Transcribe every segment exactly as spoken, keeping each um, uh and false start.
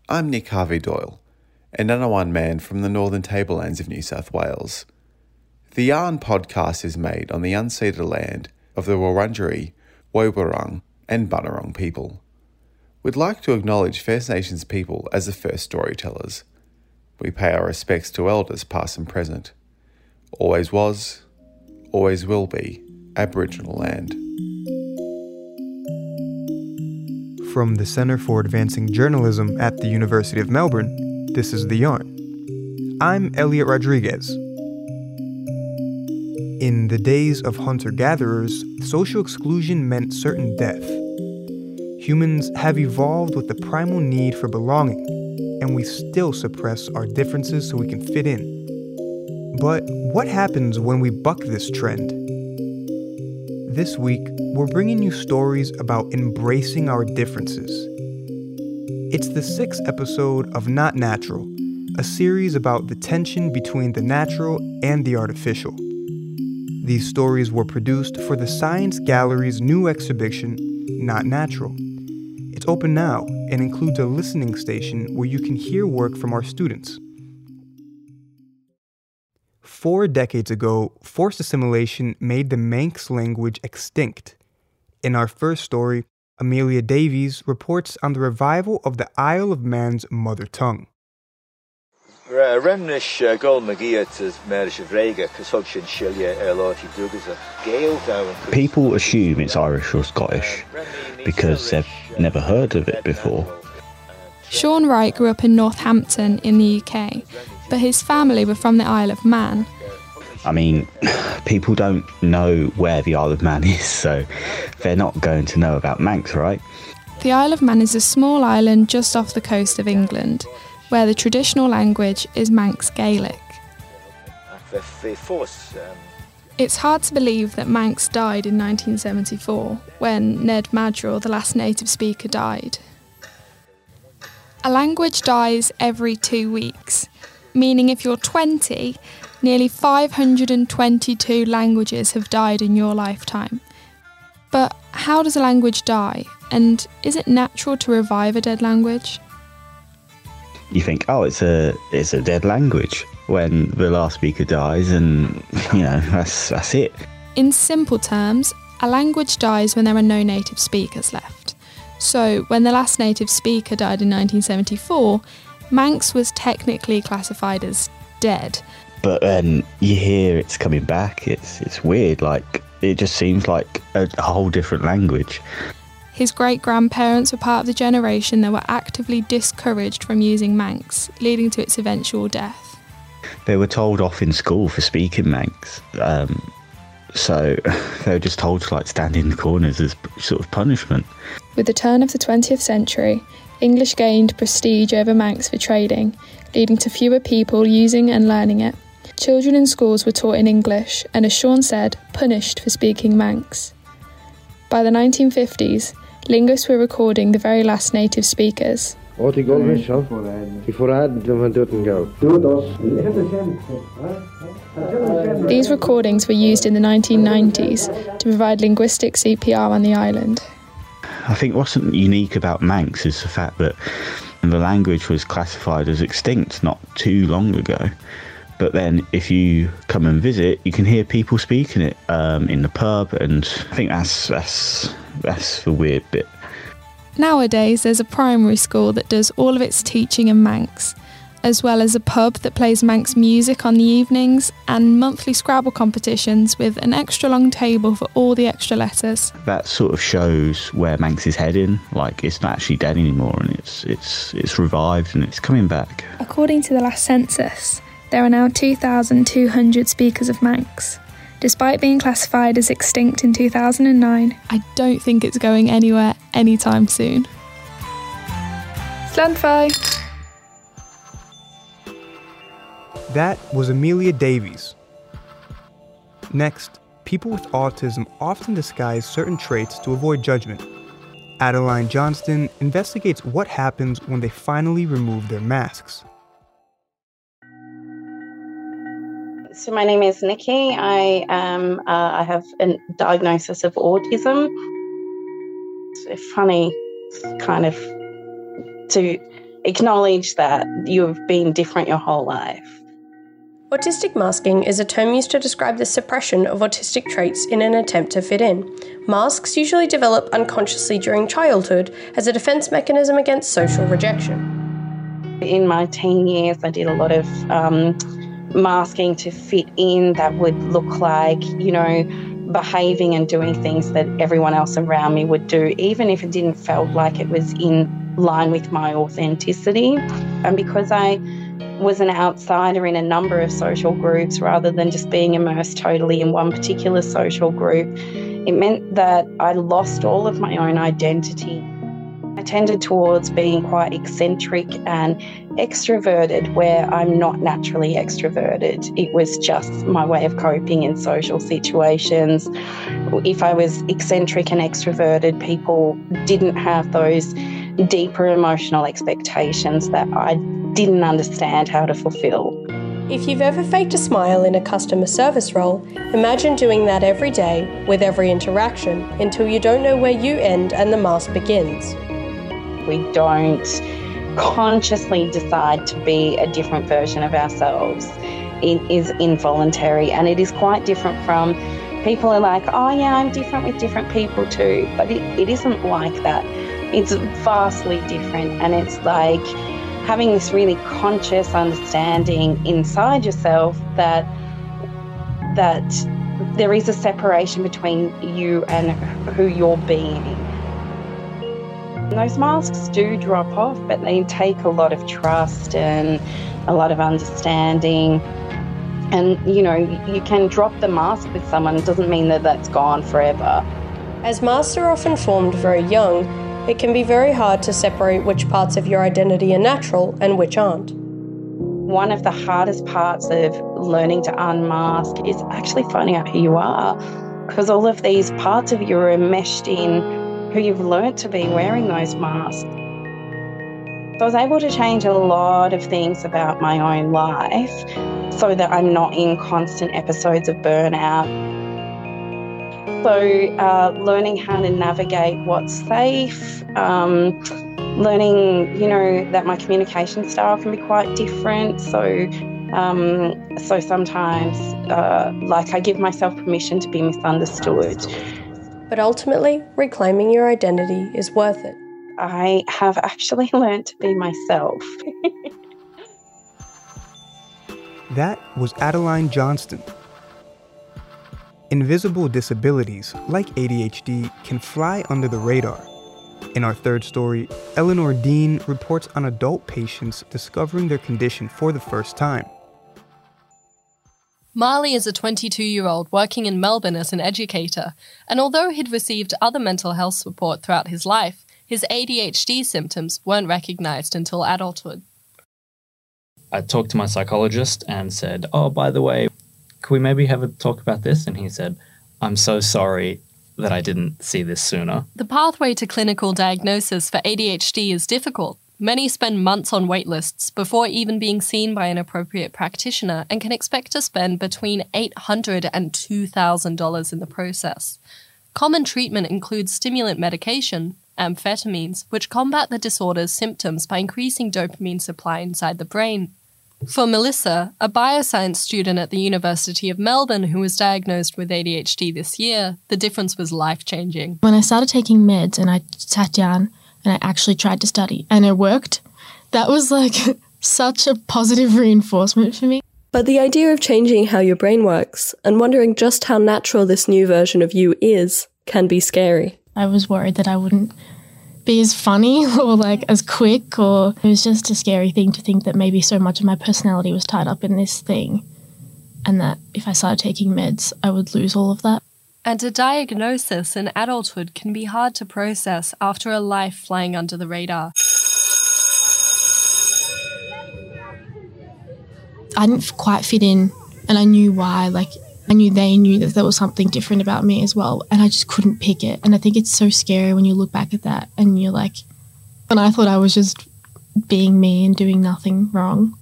I'm Nick Harvey-Doyle, an Anawan man from the northern tablelands of New South Wales. The Yarn podcast is made on the unceded land of the Wurundjeri, Woiwurrung and Bunurong people. We'd like to acknowledge First Nations people as the first storytellers. We pay our respects to elders past and present. Always was, always will be, Aboriginal land. From the Centre for Advancing Journalism at the University of Melbourne, this is The Yarn. I'm Elliot Rodriguez. In the days of hunter-gatherers, social exclusion meant certain death. Humans have evolved with the primal need for belonging, and we still suppress our differences so we can fit in. But what happens when we buck this trend? This week, we're bringing you stories about embracing our differences. It's the sixth episode of Not Natural, a series about the tension between the natural and the artificial. These stories were produced for the Science Gallery's new exhibition, Not Natural. It's open now and includes a listening station where you can hear work from our students. Four decades ago, forced assimilation made the Manx language extinct. In our first story, Amelia Davies reports on the revival of the Isle of Man's mother tongue. People assume it's Irish or Scottish because they've never heard of it before. Sean Wright grew up in Northampton in the U K, but his family were from the Isle of Man. I mean, people don't know where the Isle of Man is, so they're not going to know about Manx, right? The Isle of Man is a small island just off the coast of England, where the traditional language is Manx Gaelic. It's hard to believe that Manx died in nineteen seventy-four, when Ned Madrill, the last native speaker, died. A language dies every two weeks, meaning if you're twenty, nearly five hundred twenty-two languages have died in your lifetime. But how does a language die, and is it natural to revive a dead language? You think, oh, it's a it's a dead language when the last speaker dies, and you know that's that's it. In simple terms, a language dies when there are no native speakers left. So, when the last native speaker died in nineteen seventy-four, Manx was technically classified as dead. But then you hear it's coming back. It's it's weird. Like it just seems like a, a whole different language. His great-grandparents were part of the generation that were actively discouraged from using Manx, leading to its eventual death. They were told off in school for speaking Manx. Um, so they were just told to like stand in the corners as sort of punishment. With the turn of the twentieth century, English gained prestige over Manx for trading, leading to fewer people using and learning it. Children in schools were taught in English and, as Sean said, punished for speaking Manx. By the nineteen fifties, linguists were recording the very last native speakers. These recordings were used in the nineteen nineties to provide linguistic C P R on the island. I think what's unique about Manx is the fact that the language was classified as extinct not too long ago. But then if you come and visit, you can hear people speaking it um, in the pub, and I think that's, that's, that's the weird bit. Nowadays, there's a primary school that does all of its teaching in Manx, as well as a pub that plays Manx music on the evenings and monthly Scrabble competitions with an extra long table for all the extra letters. That sort of shows where Manx is heading. Like, it's not actually dead anymore, and it's it's it's revived and it's coming back. According to the last census, there are now two thousand two hundred speakers of Manx. Despite being classified as extinct in two thousand nine, I don't think it's going anywhere anytime soon. Slantfy! That was Amelia Davies. Next, people with autism often disguise certain traits to avoid judgment. Adeline Johnston investigates what happens when they finally remove their masks. So my name is Nikki. I am. Uh, I have a diagnosis of autism. It's funny, kind of, to acknowledge that you've been different your whole life. Autistic masking is a term used to describe the suppression of autistic traits in an attempt to fit in. Masks usually develop unconsciously during childhood as a defence mechanism against social rejection. In my teen years, I did a lot of um, masking to fit in that would look like, you know, behaving and doing things that everyone else around me would do, even if it didn't feel like it was in line with my authenticity. And because I was an outsider in a number of social groups rather than just being immersed totally in one particular social group, it meant that I lost all of my own identity. I tended towards being quite eccentric and extroverted, where I'm not naturally extroverted. It was just my way of coping in social situations. If I was eccentric and extroverted, people didn't have those deeper emotional expectations that I didn't understand how to fulfill. If you've ever faked a smile in a customer service role, imagine doing that every day with every interaction until you don't know where you end and the mask begins. We don't consciously decide to be a different version of ourselves. It is involuntary, and it is quite different from people are like, oh yeah, I'm different with different people too, but it, it isn't like that. It's vastly different, and it's like having this really conscious understanding inside yourself that that there is a separation between you and who you're being. And those masks do drop off, but they take a lot of trust and a lot of understanding. And, you know, you can drop the mask with someone, it doesn't mean that that's gone forever. As masks are often formed very young, it can be very hard to separate which parts of your identity are natural and which aren't. One of the hardest parts of learning to unmask is actually finding out who you are, because all of these parts of you are enmeshed in who you've learnt to be wearing those masks. So I was able to change a lot of things about my own life so that I'm not in constant episodes of burnout. So uh, learning how to navigate what's safe, um, learning, you know, that my communication style can be quite different. So, um, so sometimes, uh, like, I give myself permission to be misunderstood. But ultimately, reclaiming your identity is worth it. I have actually learned to be myself. That was Adeline Johnston. Invisible disabilities, like A D H D, can fly under the radar. In our third story, Eleanor Dean reports on adult patients discovering their condition for the first time. Marley is a twenty-two-year-old working in Melbourne as an educator, and although he'd received other mental health support throughout his life, his A D H D symptoms weren't recognised until adulthood. I talked to my psychologist and said, oh, by the way, could we maybe have a talk about this? And he said, I'm so sorry that I didn't see this sooner. The pathway to clinical diagnosis for A D H D is difficult. Many spend months on wait lists before even being seen by an appropriate practitioner and can expect to spend between eight hundred dollars and two thousand dollars in the process. Common treatment includes stimulant medication, amphetamines, which combat the disorder's symptoms by increasing dopamine supply inside the brain. For Melissa, a bioscience student at the University of Melbourne who was diagnosed with A D H D this year, the difference was life-changing. When I started taking meds and I sat down and I actually tried to study and it worked, that was like such a positive reinforcement for me. But the idea of changing how your brain works and wondering just how natural this new version of you is can be scary. I was worried that I wouldn't be as funny or like as quick, or it was just a scary thing to think that maybe so much of my personality was tied up in this thing and that if I started taking meds, I would lose all of that. And a diagnosis in adulthood can be hard to process after a life flying under the radar. I didn't quite fit in, and I knew why. Like, I knew they knew that there was something different about me as well, and I just couldn't pick it. And I think it's so scary when you look back at that and you're like, and I thought I was just being me and doing nothing wrong.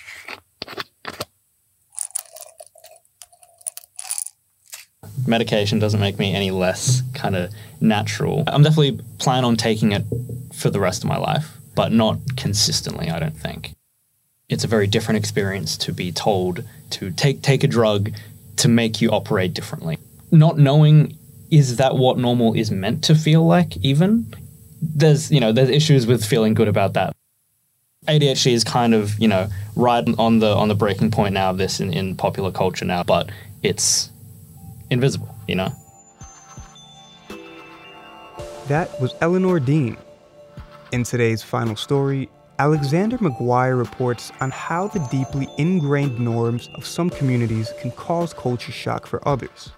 Medication doesn't make me any less kind of natural. I'm definitely planning on taking it for the rest of my life. but not consistently, I don't think. It's a very different experience to be told to take take a drug to make you operate differently. Not knowing, is that what normal is meant to feel like even? There's, you know, there's issues with feeling good about that. A D H D is kind of, you know, right on the on the breaking point now of this in, in popular culture now, but it's invisible, you know? That was Eleanor Dean. In today's final story, Alexander McGuire reports on how the deeply ingrained norms of some communities can cause culture shock for others.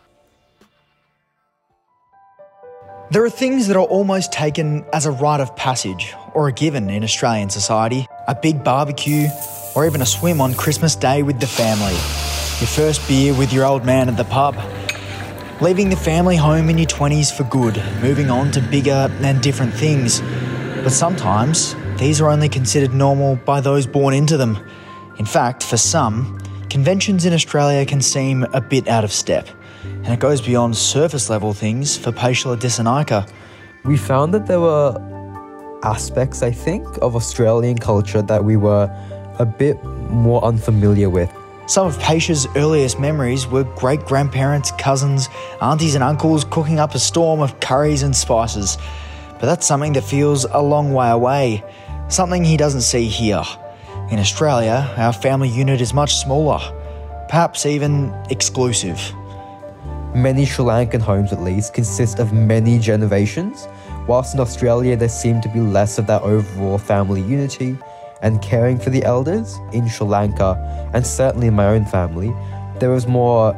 There are things that are almost taken as a rite of passage or a given in Australian society. A big barbecue or even a swim on Christmas Day with the family. Your first beer with your old man at the pub. Leaving the family home in your twenties for good, moving on to bigger and different things. But sometimes these are only considered normal by those born into them. In fact, for some, conventions in Australia can seem a bit out of step. And it goes beyond surface level things for Paishla Dissanayake. We found that there were aspects, I think, of Australian culture that we were a bit more unfamiliar with. Some of Paisha's earliest memories were great-grandparents, cousins, aunties and uncles cooking up a storm of curries and spices. But that's something that feels a long way away, something he doesn't see here. In Australia, our family unit is much smaller, perhaps even exclusive. Many Sri Lankan homes, at least, consist of many generations, whilst in Australia there seemed to be less of that overall family unity and caring for the elders. In Sri Lanka, and certainly in my own family, there was more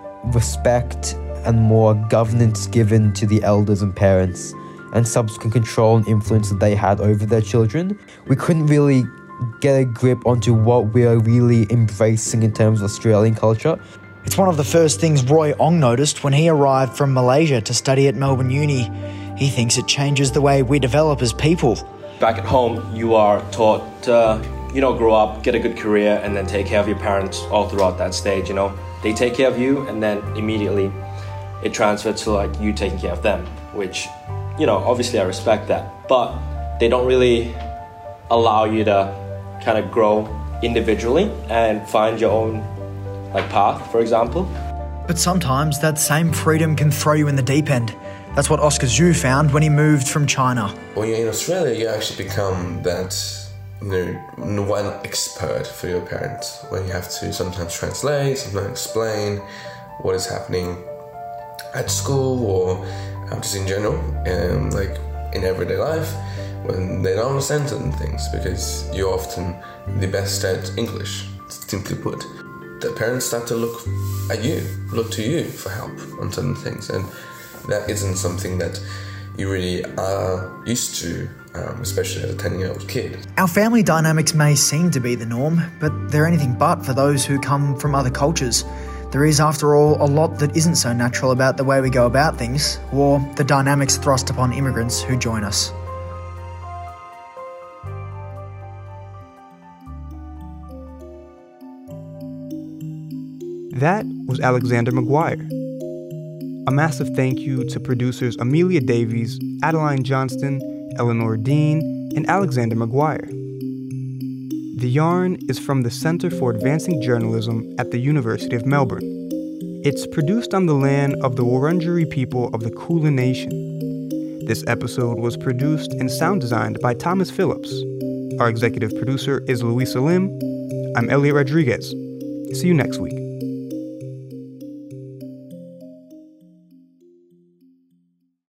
respect and more governance given to the elders and parents, and subsequent control and influence that they had over their children. We couldn't really get a grip onto what we are really embracing in terms of Australian culture. It's one of the first things Roy Ong noticed when he arrived from Malaysia to study at Melbourne Uni. He thinks it changes the way we develop as people. Back at home, you are taught to, you know, grow up, get a good career, and then take care of your parents all throughout that stage, you know. They take care of you, and then immediately it transfers to, like, you taking care of them, which, you know, obviously I respect that. But they don't really allow you to kind of grow individually and find your own, like, path, for example. But sometimes that same freedom can throw you in the deep end. That's what Oscar Zhu found when he moved from China. When you're in Australia, you actually become that, you know, one expert for your parents, where you have to sometimes translate, sometimes explain what is happening at school or um, just in general, and like in everyday life, when they don't understand certain things, because you're often the best at English, simply put. The parents start to look at you, look to you for help on certain things, and that isn't something that you really are used to, um, especially as a ten-year-old kid. Our family dynamics may seem to be the norm, but they're anything but for those who come from other cultures. There is, after all, a lot that isn't so natural about the way we go about things, or the dynamics thrust upon immigrants who join us. That was Alexander McGuire. A massive thank you to producers Amelia Davies, Adeline Johnston, Eleanor Dean, and Alexander McGuire. The Yarn is from the Centre for Advancing Journalism at the University of Melbourne. It's produced on the land of the Wurundjeri people of the Kulin Nation. This episode was produced and sound designed by Thomas Phillips. Our executive producer is Louisa Lim. I'm Elliot Rodriguez. See you next week.